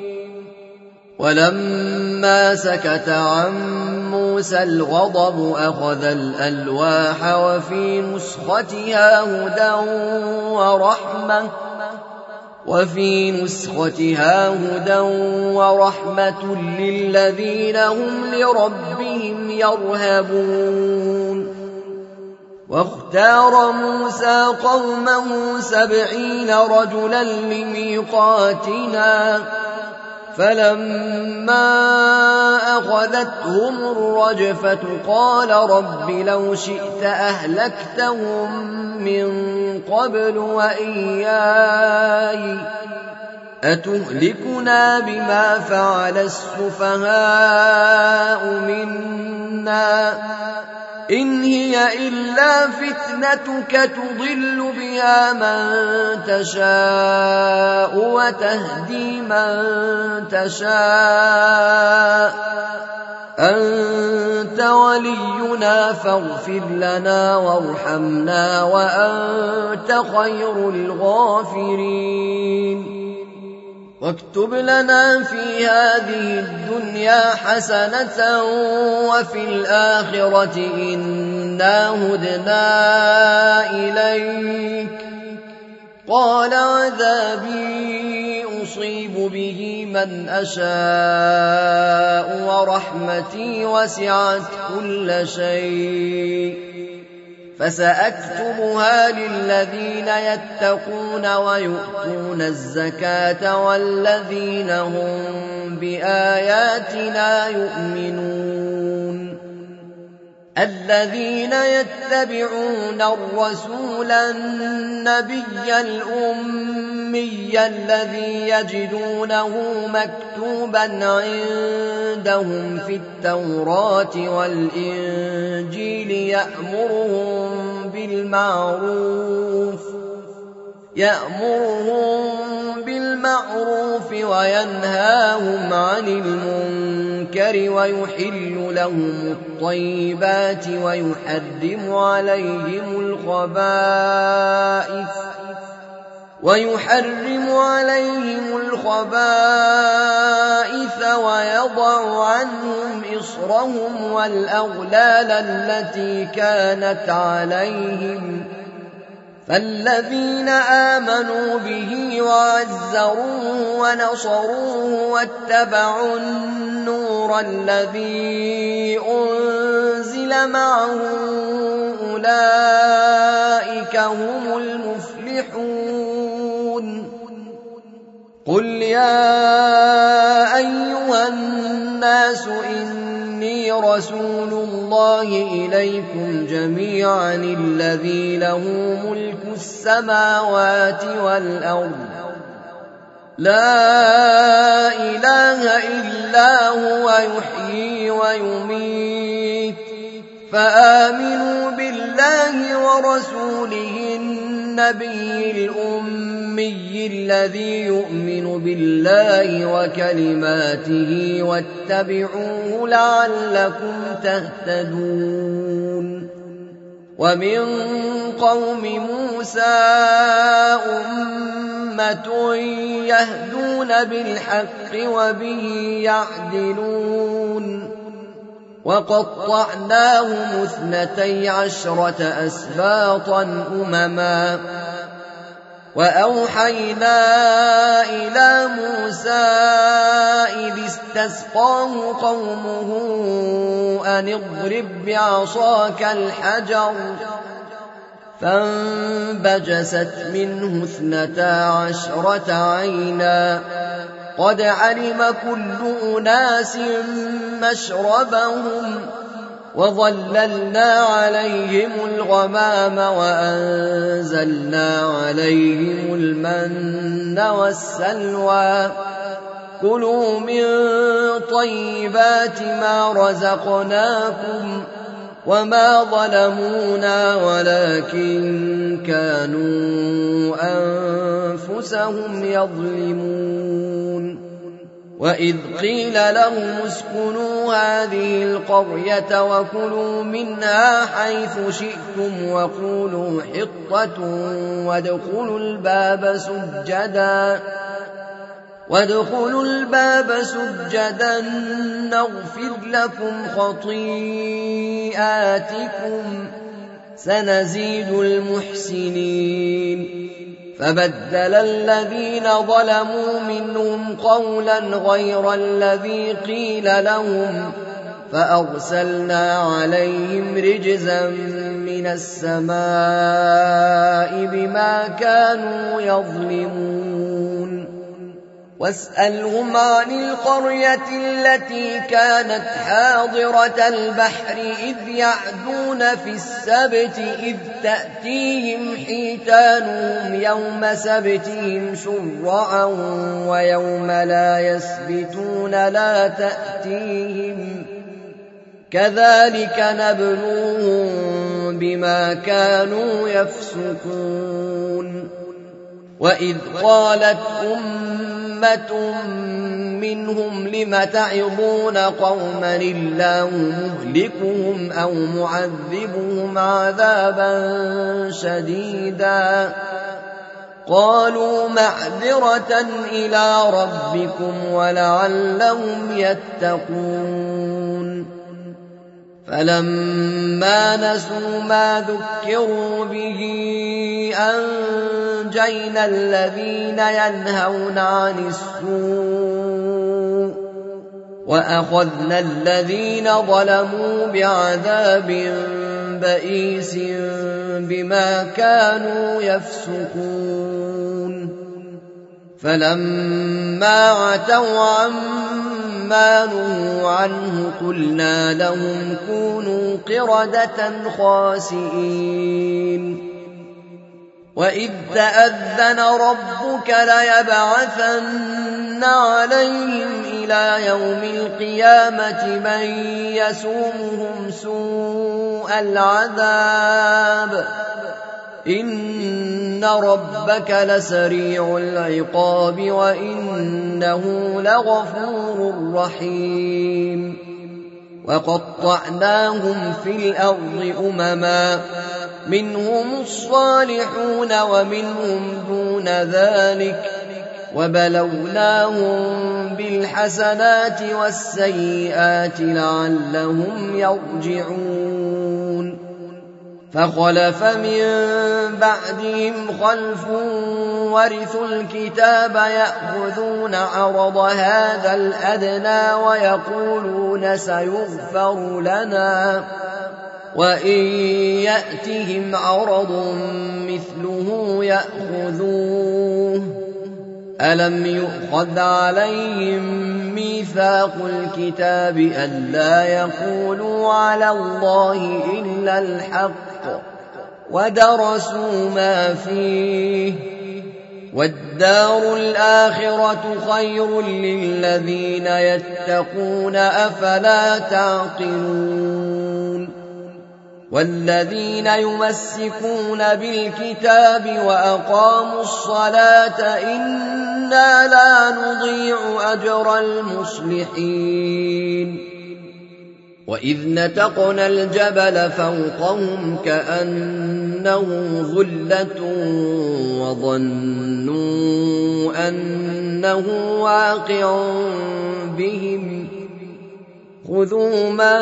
ولما سكت عن موسى الغضب أخذ الألواح وفي نسختها هدى ورحمة للذين هم لربهم يرهبون واختار موسى قومه 70 رجلا لميقاتنا فلما أخذتهم الرجفة قال رب لو شئت أهلكتهم من قبل وإياي أتهلكنا بما فعل السفهاء منا إن هي إلا فتنتك تضل بها من تشاء وتهدي من تشاء أنت ولينا فاغفر لنا وارحمنا وأنت خير الغافرين واكتب لنا في هذه الدنيا حسنة وفي الآخرة إنا هدنا إليك. قال عذابي أصيب به من أشاء ورحمتي وسعت كل شيء فسأكتبها للذين يتقون ويؤتون الزكاة والذين هم بآياتنا يؤمنون. الذين يتبعون الرسول النبي الأمي الذي يجدونه مكتوبا عندهم في التوراة والإنجيل يأمرهم بالمعروف وينهاهم عن المنكر ويحل ويحرم عليهم الخبائث ويضع عنهم إصرهم والأغلال التي كانت عليهم. فالذين آمنوا به وعزروه ونصروه واتبعوا النور الذي أنزل معه أولئك هم المفلحون. قل يا أيها الناس إني رسول الله إليكم جميعا الذي له ملك السماوات والأرض لا إله إلا هو يحيي ويميت. فآمنوا بالله ورسوله النبي الأمي الذي يؤمن بالله وكلماته واتبعوه لعلكم تهتدون. ومن قوم موسى أمة يهدون بالحق وبه يعدلون. وقطعناهم 12 أسباطا أمما. وأوحينا إلى موسى إذ استسقاه قومه أن اضرب بعصاك الحجر فانبجست منه 12 عينا قد علم كل أناس مشربهم وظللنا عليهم الغمام وأنزلنا عليهم المن والسلوى كلوا من طيبات ما رزقناكم وما ظلمونا ولكن كانوا أنفسهم يظلمون. وإذ قيل لهم اسكنوا هذه القرية وكلوا منها حيث شئتم وقولوا حطة وادخلوا الباب سجدا نغفر لكم خطيئاتكم سنزيد المحسنين. فبدل الذين ظلموا منهم قولا غير الذي قيل لهم فأرسلنا عليهم رجزا من السماء بما كانوا يظلمون. واسألهم عن القرية التي كانت حاضرة البحر إذ يعدون في السبت إذ تأتيهم حيتانهم يوم سبتهم شرعا ويوم لا يسبتون لا تأتيهم كذلك نبلوهم بما كانوا يفسقون. وإذ قالت أمة منهم لم تعظون قوما الله مهلكهم أو معذبهم عذابا شديدا قالوا معذرة إلى ربكم ولعلهم يتقون فلما نسوا ما ذكروا به أنجينا الذين ينهون عن السوء وأخذنا الذين ظلموا بعذاب بئيس بما كانوا يفسقون فلما عتوا عما نهوا عنه قلنا لهم كونوا قردة خاسئين وإذ تأذن ربك ليبعثن عليهم إلى يوم القيامة من يسومهم سوء العذاب إن ربك لسريع العقاب وإنه لغفور رحيم وقطعناهم في الأرض أمما منهم الصالحون ومنهم دون ذلك وبلوناهم بالحسنات والسيئات لعلهم يرجعون فخلف من بعدهم خلف ورثوا الكتاب يأخذون عرض هذا الأدنى ويقولون سيغفر لنا وإن يأتهم عرض مثله يأخذوه ألم يؤخذ عليهم ميثاق الكتاب ألا يقولوا على الله إلا الحق ودرسوا ما فيه والدار الآخرة خير للذين يتقون أفلا تعقلون والذين يمسكون بالكتاب وأقاموا الصلاة إنا لا نضيع أجر المصلحين وإذ نتقنا الجبل فوقهم كأنه ظلة وظنوا أنه واقع بهم خذوا ما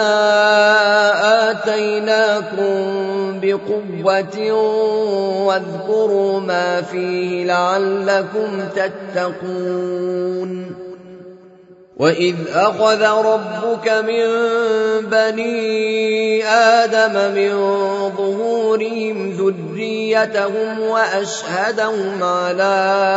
آتيناكم بقوة واذكروا ما فيه لعلكم تتقون وإذ أخذ ربك من بني آدم من ظهورهم ذريتهم وأشهدهم على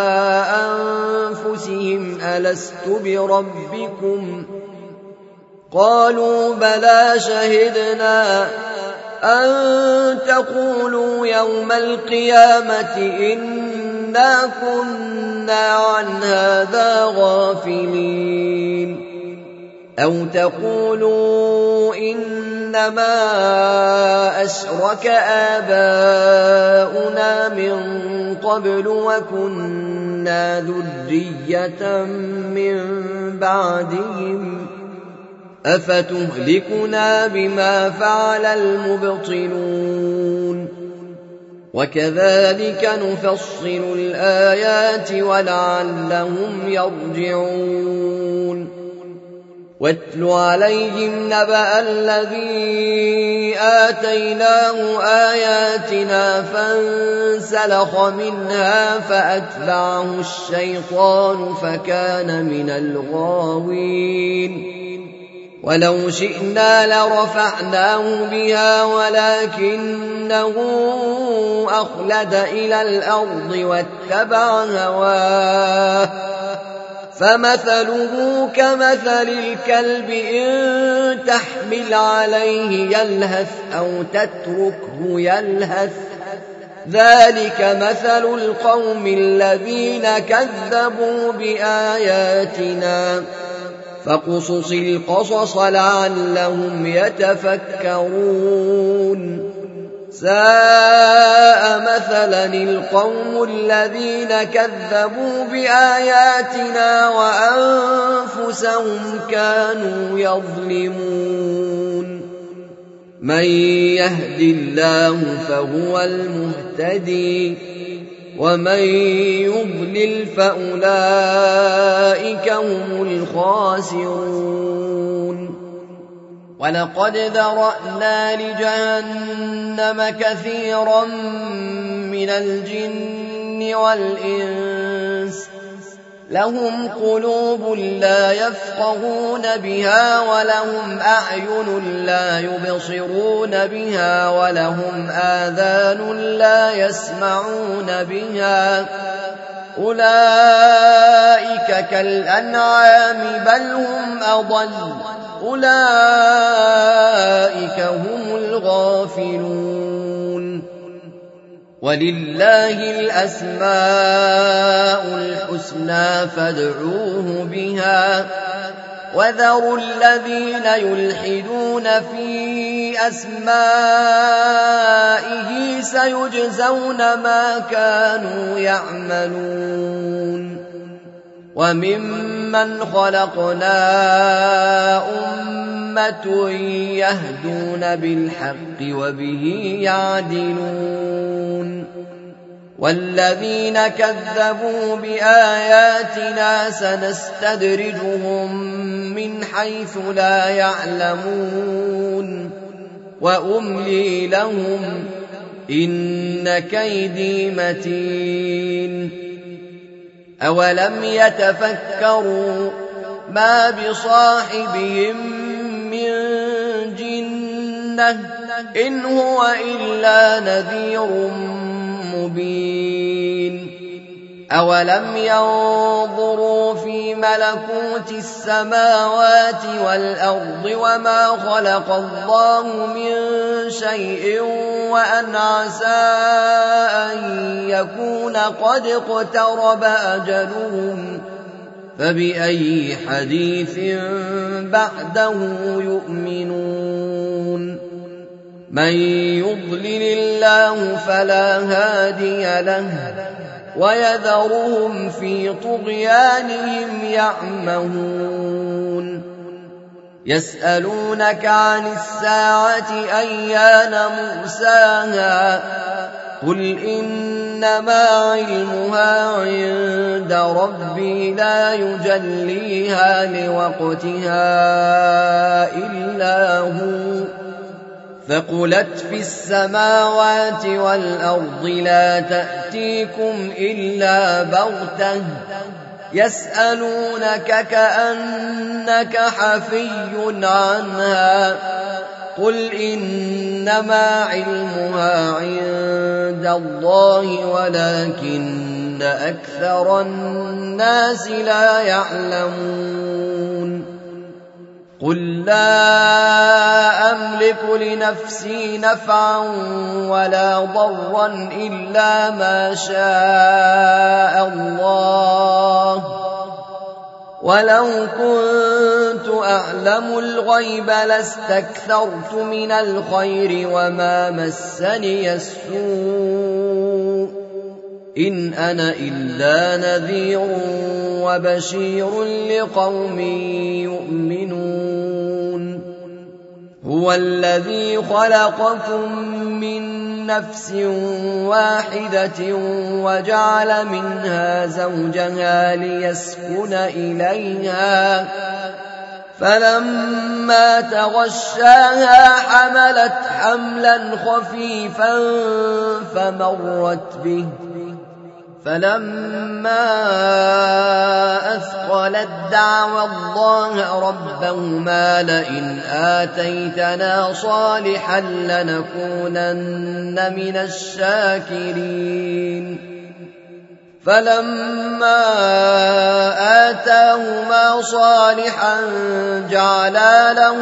أنفسهم ألست بربكم قالوا بلى شهدنا أن تقولوا يوم القيامة إنا كنا عن هذا غافلين أو تقولوا إنما أشرك آباؤنا من قبل وكنا ذرية من بعدهم أفتهلكنا بما فعل المبطلون وكذلك نفصل الآيات ولعلهم يرجعون واتل عليهم نبأ الذي آتيناه آياتنا فانسلخ منها فأتبعه الشيطان فكان من الغاوين ولو شئنا لرفعناه بها ولكنه أخلد إلى الأرض واتبع هواه فمثله كمثل الكلب إن تحمل عليه يلهث أو تتركه يلهث ذلك مثل القوم الذين كذبوا بآياتنا فاقصص القصص لعلهم يتفكرون ساء مثلا القوم الذين كذبوا بآياتنا وأنفسهم كانوا يظلمون من يهد الله فهو المهتدي ومن يضلل فأولئك هم الخاسرون ولقد ذرأنا لجهنم كثيرا من الجن والإنس لهم قلوب لا يفقهون بها ولهم أعين لا يبصرون بها ولهم آذان لا يسمعون بها أولئك كالأنعام بل هم أضل أولئك هم الغافلون ولله الأسماء الحسنى فادعوه بها وذروا الذين يلحدون في أسمائه سيجزون ما كانوا يعملون وممن خلقنا أمة يهدون بالحق وبه يعدلون والذين كذبوا بآياتنا سنستدرجهم من حيث لا يعلمون وأملي لهم إن كيدي متين أولم يتفكروا ما بصاحبهم من جنة إن هو إلا نذير مبين أولم ينظروا في ملكوت السماوات والأرض وما خلق الله من شيء وأن عسى أن يكون قد اقترب أجلهم فبأي حديث بعده يؤمنون من يضلل الله فلا هادي له ويذرهم في طغيانهم يعمهون يسألونك عن الساعة أيان مرساها قل إنما علمها عند ربي لا يجليها لوقتها إلا هو ثقلت في السماوات والأرض لا تأتيكم إلا بغتة يسألونك كأنك حفي عنها قل إنما علمها عند الله ولكن أكثر الناس لا يعلمون قل لا أملك لنفسي نفعا ولا ضرا إلا ما شاء الله ولو كنت أعلم الغيب لاستكثرت من الخير وما مسني السوء إن أنا إلا نذير وبشير لقوم يؤمنون هو الذي خلقكم من نفس واحدة وجعل منها زوجها ليسكن إليها فلما تغشاها حملت حملا خفيفا فمرت به فلما أثقلت دعوا الله ربهما لئن آتيتنا صالحا لنكونن من الشاكرين فلما آتاهما صالحا جعلا له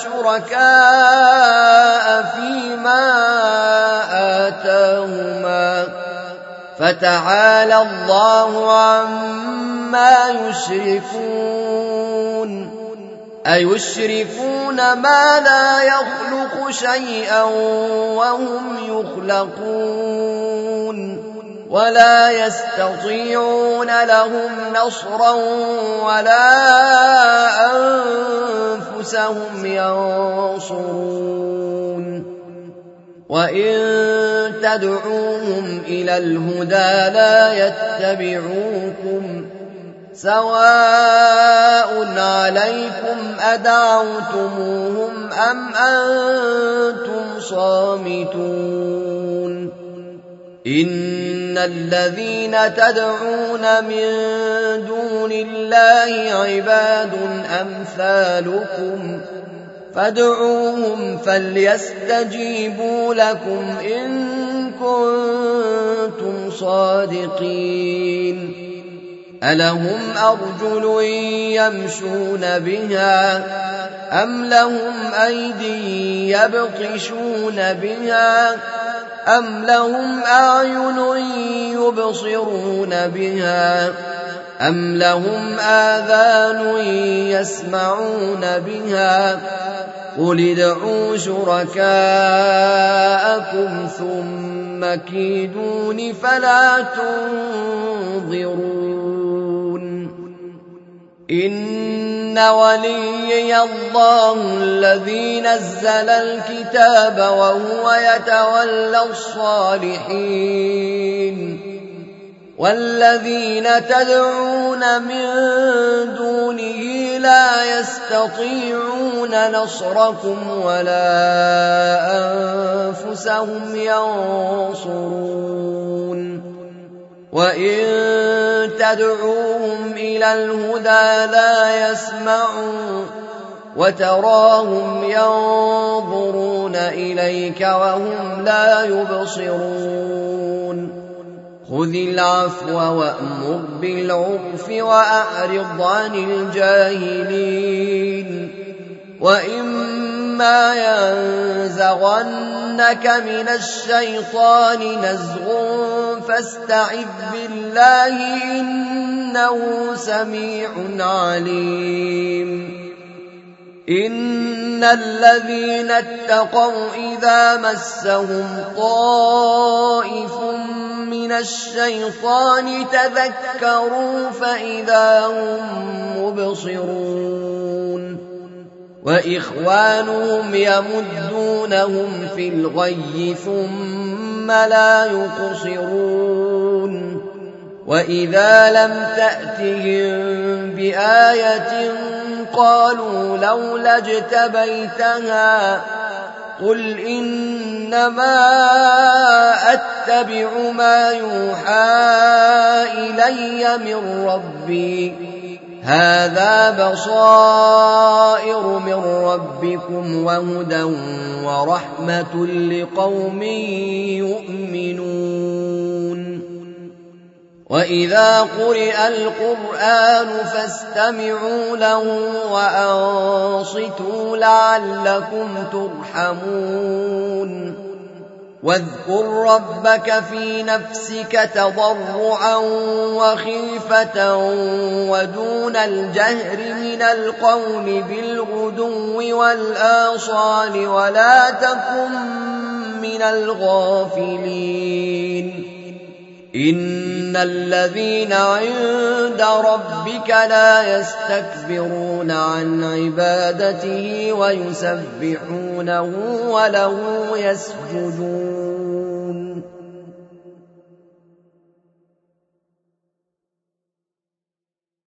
شركاء فيما آتاهما فتعالى الله عما يشركون أيشركون ما لا يخلق شيئا وهم يخلقون ولا يستطيعون لهم نصرا ولا أنفسهم ينصرون وإن تدعوهم إلى الهدى لا يتبعوكم سواء عليكم أدعوتموهم أم أنتم صامتون إن الذين تدعون من دون الله عباد أمثالكم فادعوهم فليستجيبوا لكم إن كنتم صادقين ألهم أرجل يمشون بها أم لهم أيدي يبطشون بها أم لهم أعين يبصرون بها أم لهم آذان يسمعون بها قل ادعوا شركاءكم ثم كيدون فلا تنظرون إن وليي الله الذي نزل الكتاب وهو يتولى الصالحين والذين تدعون من دونه لا يستطيعون نصركم ولا أنفسهم ينصرون وإن تدعوهم إلى الهدى لا يسمعون وتراهم ينظرون إليك وهم لا يبصرون خذ العفو وأمر بالعرف وأعرض عن الجاهلين وإما ينزغنك من الشيطان نزغ فاستعذ بالله إنه سميع عليم إن الذين اتقوا إذا مسهم طائف من الشيطان تذكروا فإذا هم مبصرون وإخوانهم يمدونهم في الغي ثم لا يقصرون وإذا لم تأتهم بآية قالوا لولا اجتبيتها قل إنما أتبع ما يوحى إلي من ربي هذا بصائر من ربكم وهدى ورحمة لقوم يؤمنون وإذا قرئ القرآن فاستمعوا له وأنصتوا لعلكم ترحمون واذكر ربك في نفسك تضرعا وخيفة ودون الجهر من القول بالغدو والآصال ولا تكن من الغافلين إن الذين عند ربك لا يستكبرون عن عبادته ويسبحونه وله يسجدون